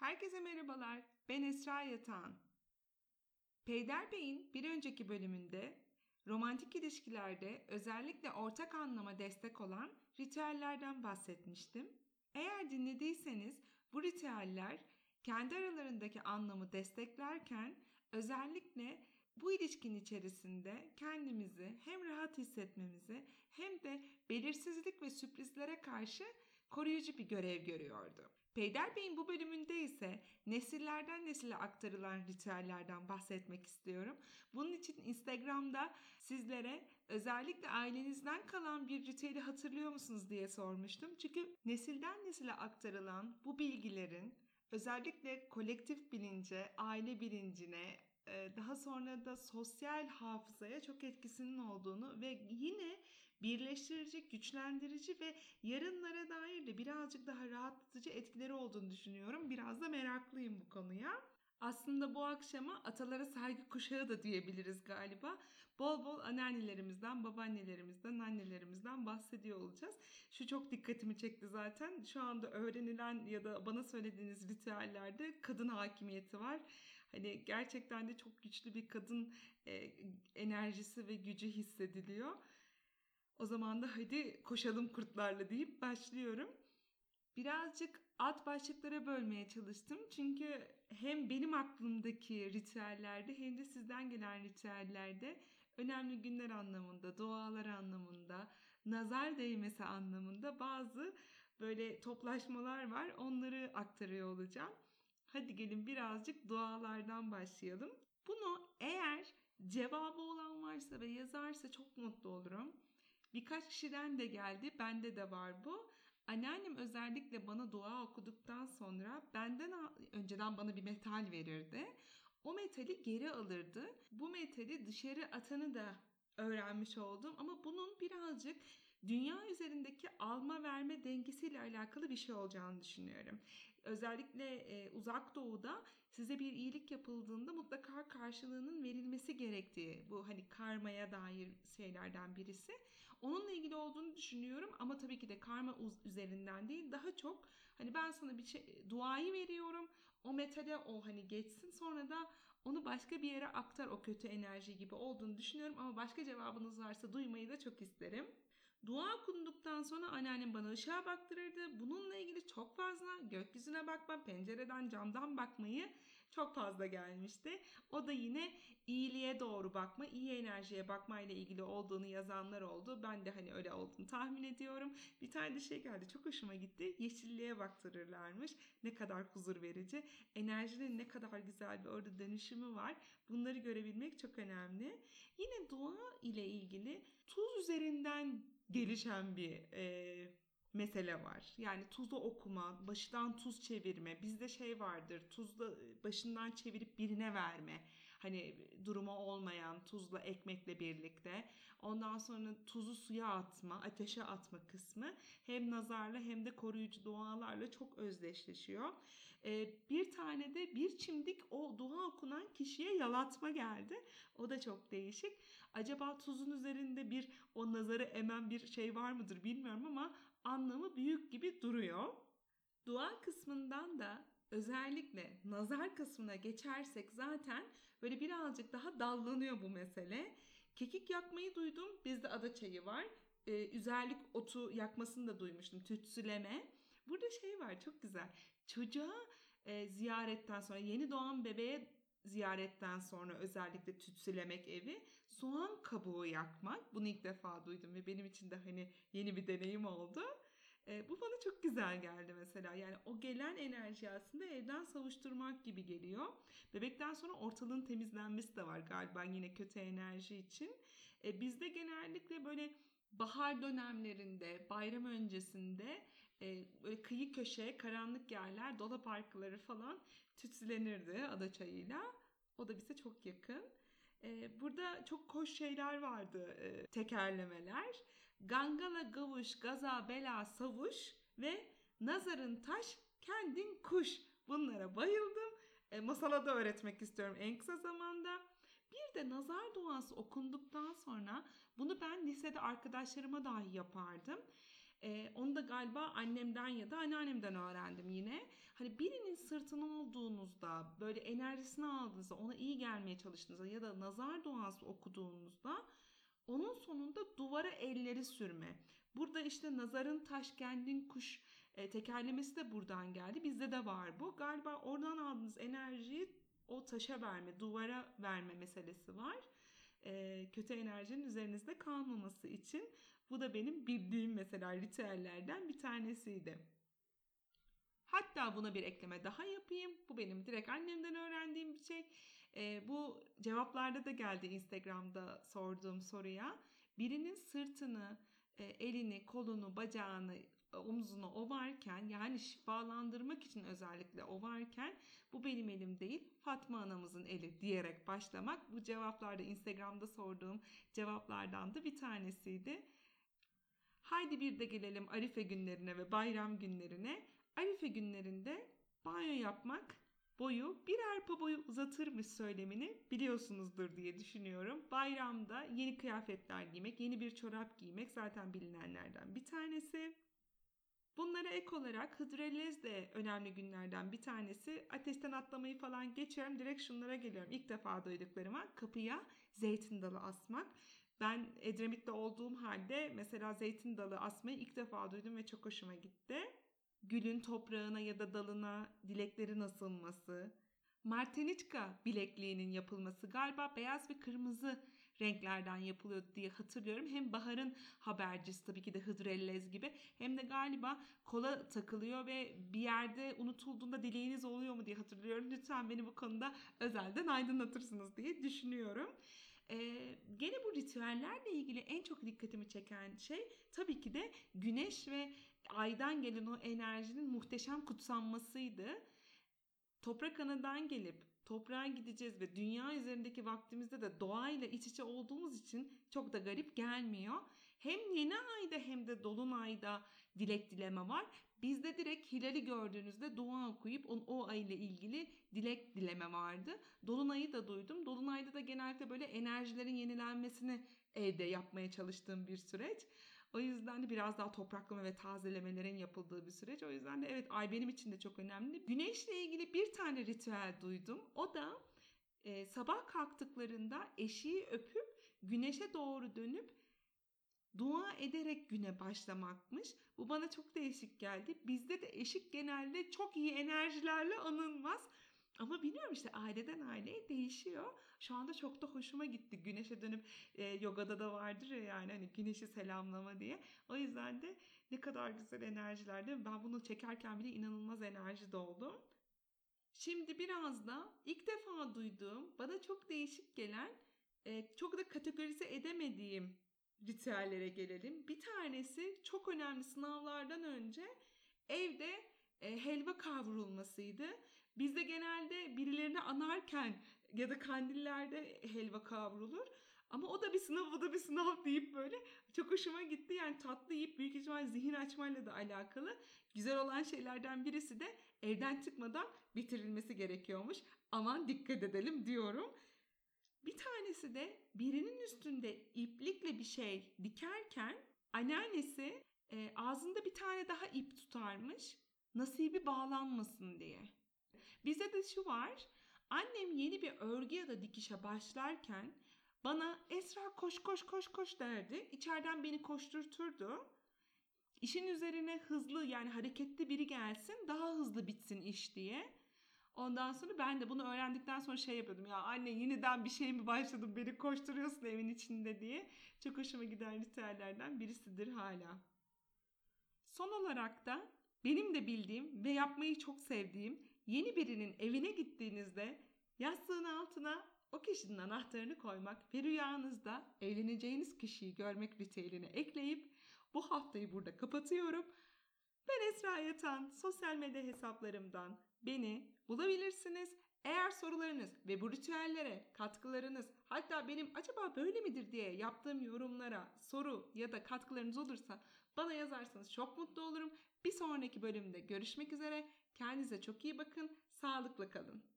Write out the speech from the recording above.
Herkese merhabalar, ben Esra Yatan. Peyderpey'in bir önceki bölümünde romantik ilişkilerde özellikle ortak anlama destek olan ritüellerden bahsetmiştim. Eğer dinlediyseniz bu ritüeller kendi aralarındaki anlamı desteklerken özellikle bu ilişkin içerisinde kendimizi hem rahat hissetmemizi hem de belirsizlik ve sürprizlere karşı koruyucu bir görev görüyordu. Peyderpey'in bu bölümünde ise nesillerden nesile aktarılan ritüellerden bahsetmek istiyorum. Bunun için Instagram'da sizlere özellikle ailenizden kalan bir ritüeli hatırlıyor musunuz diye sormuştum. Çünkü nesilden nesile aktarılan bu bilgilerin özellikle kolektif bilince, aile bilincine, daha sonra da sosyal hafızaya çok etkisinin olduğunu ve yine birleştirici, güçlendirici ve yarınlara dair de birazcık daha rahatlatıcı etkileri olduğunu düşünüyorum. Biraz da meraklıyım bu konuya. Aslında bu akşama atalara saygı kuşağı da diyebiliriz galiba. Bol bol anneannelerimizden, babaannelerimizden, annelerimizden bahsediyor olacağız. Şu çok dikkatimi çekti zaten. Şu anda öğrenilen ya da bana söylediğiniz ritüellerde kadın hakimiyeti var. Hani gerçekten de çok güçlü bir kadın enerjisi ve gücü hissediliyor. O zaman da hadi koşalım kurtlarla deyip başlıyorum. Birazcık alt başlıklara bölmeye çalıştım. Çünkü hem benim aklımdaki ritüellerde hem de sizden gelen ritüellerde önemli günler anlamında, dualar anlamında, nazar değmesi anlamında bazı böyle toplaşmalar var. Onları aktarıyor olacağım. Hadi gelin birazcık dualardan başlayalım. Bunu eğer cevabı olan varsa ve yazarsa çok mutlu olurum. Birkaç kişiden de geldi. Bende de var bu. Anneannem özellikle bana dua okuduktan sonra benden önceden bana bir metal verirdi. O metali geri alırdı. Bu metali dışarı atanı da öğrenmiş oldum. Ama bunun birazcık dünya üzerindeki alma verme dengesiyle alakalı bir şey olacağını düşünüyorum. Özellikle uzak doğuda size bir iyilik yapıldığında mutlaka karşılığının verilmesi gerektiği bu hani karmaya dair şeylerden birisi. Onunla ilgili olduğunu düşünüyorum ama tabii ki de karma üzerinden değil, daha çok hani ben sana bir şey duayı veriyorum, o metale o hani geçsin, sonra da onu başka bir yere aktar, o kötü enerji gibi olduğunu düşünüyorum ama başka cevabınız varsa duymayı da çok isterim. Dua okunduktan sonra anneannem bana ışığa baktırırdı. Bununla ilgili çok fazla gökyüzüne bakma, pencereden camdan bakmayı çok fazla gelmişti. O da yine iyiliğe doğru bakma, iyi enerjiye bakmayla ilgili olduğunu yazanlar oldu. Ben de hani öyle olduğunu tahmin ediyorum. Bir tane de şey geldi, çok hoşuma gitti. Yeşilliğe baktırırlarmış. Ne kadar huzur verici. Enerjinin ne kadar güzel bir orada dönüşümü var. Bunları görebilmek çok önemli. Yine dua ile ilgili tuz üzerinden gelişen bir mesele var. Yani tuzu okuma, başından tuz çevirme. Bizde şey vardır, tuzla başından çevirip birine verme. Hani durumu olmayan tuzla ekmekle birlikte. Ondan sonra tuzu suya atma, ateşe atma kısmı hem nazarla hem de koruyucu dualarla çok özdeşleşiyor. Bir tane de bir çimdik o dua okunan kişiye yalatma geldi. O da çok değişik. Acaba tuzun üzerinde bir o nazarı emen bir şey var mıdır bilmiyorum ama anlamı büyük gibi duruyor. Dua kısmından da özellikle nazar kısmına geçersek zaten böyle birazcık daha dallanıyor bu mesele. Kekik yakmayı duydum. Bizde adaçayı var. Üzerlik otu yakmasını da duymuştum. Tütsüleme. Burada şey var, çok güzel. Çocuğa ziyaretten sonra, yeni doğan bebeğe ziyaretten sonra özellikle tütsülemek evi, soğan kabuğu yakmak. Bunu ilk defa duydum ve benim için de hani yeni bir deneyim oldu. Bu bana çok güzel geldi mesela. Yani o gelen enerji aslında evden savuşturmak gibi geliyor. Bebekten sonra ortalığın temizlenmesi de var galiba yine kötü enerji için. Bizde genellikle böyle bahar dönemlerinde, bayram öncesinde böyle kıyı köşe, karanlık yerler, dolap arkaları falan tütsülenirdi adaçayıyla. O da bize çok yakın. Burada çok hoş şeyler vardı, tekerlemeler. Gangala gavuş, gaza bela savuş ve nazarın taş, kendin kuş. Bunlara bayıldım. Masala da öğretmek istiyorum en kısa zamanda. Bir de nazar duası okunduktan sonra bunu ben lisede arkadaşlarıma dahi yapardım. Onu da galiba annemden ya da anneannemden öğrendim yine. Hani birinin sırtını olduğunuzda, böyle enerjisini aldığınızda, ona iyi gelmeye çalıştığınızda ya da nazar duası okuduğunuzda onun sonunda duvara elleri sürme. Burada işte nazarın taş kendin kuş tekerlemesi de buradan geldi. Bizde de var bu. Galiba oradan aldığınız enerjiyi o taşa verme, duvara verme meselesi var. Kötü enerjinin üzerinizde kalmaması için. Bu da benim bildiğim mesela ritüellerden bir tanesiydi. Hatta buna bir ekleme daha yapayım. Bu benim direkt annemden öğrendiğim bir şey. Bu cevaplarda da geldi Instagram'da sorduğum soruya. Birinin sırtını, elini, kolunu, bacağını, omzunu ovarken, yani şifalandırmak için özellikle ovarken, bu benim elim değil Fatma anamızın eli diyerek başlamak. Bu cevaplarda Instagram'da sorduğum cevaplardan da bir tanesiydi. Haydi bir de gelelim Arife günlerine ve bayram günlerine. Arife günlerinde banyo yapmak boyu bir arpa boyu uzatırmış söylemini biliyorsunuzdur diye düşünüyorum. Bayramda yeni kıyafetler giymek, yeni bir çorap giymek zaten bilinenlerden bir tanesi. Bunlara ek olarak Hıdrellez de önemli günlerden bir tanesi. Ateşten atlamayı falan geçiyorum. Direkt şunlara geliyorum. İlk defa duyduklarıma kapıya zeytin dalı asmak. Ben Edremit'te olduğum halde mesela zeytin dalı asmayı ilk defa duydum ve çok hoşuma gitti. Gülün toprağına ya da dalına dileklerin asılması. Marteniçka bilekliğinin yapılması, galiba beyaz ve kırmızı renklerden yapılıyordu diye hatırlıyorum. Hem baharın habercisi tabii ki de Hıdrellez gibi, hem de galiba kola takılıyor ve bir yerde unutulduğunda dileğiniz oluyor mu diye hatırlıyorum. Lütfen beni bu konuda özelden aydınlatırsınız diye düşünüyorum. Gene bu ritüellerle ilgili en çok dikkatimi çeken şey tabii ki de güneş ve aydan gelen o enerjinin muhteşem kutsanmasıydı. Toprak anadan gelip toprağa gideceğiz ve dünya üzerindeki vaktimizde de doğayla iç içe olduğumuz için çok da garip gelmiyor. Hem yeni ayda hem de dolunayda dilek dileme var. Bizde direkt hilali gördüğünüzde dua okuyup o ay ile ilgili dilek dileme vardı. Dolunayı da duydum. Dolunayda da genellikle böyle enerjilerin yenilenmesini evde yapmaya çalıştığım bir süreç. O yüzden de biraz daha topraklama ve tazelemelerin yapıldığı bir süreç. O yüzden de evet, ay benim için de çok önemli. Güneşle ilgili bir tane ritüel duydum. O da sabah kalktıklarında eşiği öpüp güneşe doğru dönüp dua ederek güne başlamakmış. Bu bana çok değişik geldi. Bizde de eşik genelde çok iyi enerjilerle anılmaz. Ama bilmiyorum, işte aileden aileye değişiyor. Şu anda çok da hoşuma gitti. Güneşe dönüp yogada da vardır ya, yani hani güneşi selamlama diye. O yüzden de ne kadar güzel enerjiler değil mi? Ben bunu çekerken bile inanılmaz enerji doldum. Şimdi biraz da ilk defa duyduğum, bana çok değişik gelen, çok da kategorize edemediğim ritüellere gelelim. Bir tanesi çok önemli, sınavlardan önce evde helva kavrulmasıydı. Bizde genelde birilerini anarken ya da kandillerde helva kavrulur. Ama o da bir sınav, o da bir sınav deyip böyle çok hoşuma gitti. Yani tatlı yiyip büyük ihtimal zihin açmayla da alakalı. Güzel olan şeylerden birisi de evden çıkmadan bitirilmesi gerekiyormuş. Aman dikkat edelim diyorum. Bir tanesi de birinin üstünde iplikle bir şey dikerken anneannesi ağzında bir tane daha ip tutarmış. Nasibi bağlanmasın diye. Bizde de şu var. Annem yeni bir örgü ya da dikişe başlarken bana Esra koş koş koş koş derdi. İçeriden beni koşturturdu. İşin üzerine hızlı, yani hareketli biri gelsin, daha hızlı bitsin iş diye. Ondan sonra ben de bunu öğrendikten sonra şey yapıyordum. Ya anne, yeniden bir şey mi başladım, beni koşturuyorsun evin içinde diye. Çok hoşuma giden ritüellerden birisidir hala. Son olarak da benim de bildiğim ve yapmayı çok sevdiğim, yeni birinin evine gittiğinizde yastığın altına o kişinin anahtarını koymak ve rüyanızda evleneceğiniz kişiyi görmek ritüelini ekleyip bu haftayı burada kapatıyorum. Ben Esra Yatan, sosyal medya hesaplarımdan beni bulabilirsiniz. Eğer sorularınız ve bu ritüellere katkılarınız, hatta benim acaba böyle midir diye yaptığım yorumlara soru ya da katkılarınız olursa bana yazarsanız çok mutlu olurum. Bir sonraki bölümde görüşmek üzere. Kendinize çok iyi bakın. Sağlıkla kalın.